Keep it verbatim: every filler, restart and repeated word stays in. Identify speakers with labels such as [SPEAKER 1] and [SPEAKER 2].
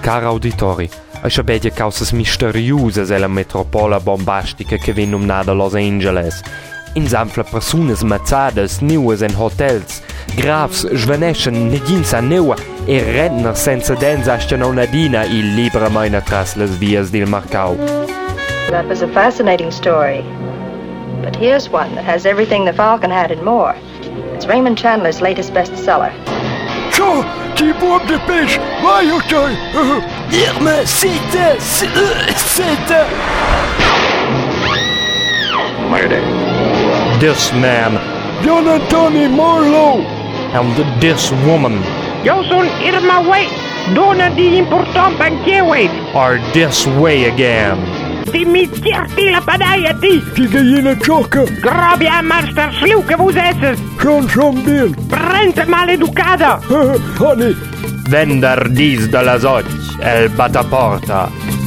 [SPEAKER 1] Car auditori, a sciabedia causas misteriusas e la metropola bombastica che viene nominata Los Angeles. In zanfla personas mazzadas, nuas en hotels, grafs sveneschen negins a neua e rentner senza dens ascian onadina il libra maina tras las vias del Marcau.
[SPEAKER 2] That was a fascinating story. But here's one that has everything the Falcon had and more. It's Raymond Chandler's latest bestseller.
[SPEAKER 3] Ciao, ti buon de pêche, vai ok.
[SPEAKER 4] Irma, c'est c'est
[SPEAKER 5] Murder.
[SPEAKER 1] This man
[SPEAKER 3] John Anthony Marlowe.
[SPEAKER 1] and this woman
[SPEAKER 6] Jag son Irma Waite, donna di important banquet.
[SPEAKER 1] are this way again.
[SPEAKER 6] Di mizierti la padaia di.
[SPEAKER 3] Ti gallina ciocca.
[SPEAKER 6] Grobia master sliu che vos esses.
[SPEAKER 3] Sean Sean Bill.
[SPEAKER 6] Prente maleducada.
[SPEAKER 3] Honey.
[SPEAKER 1] Venderdis de las och, el bataporta.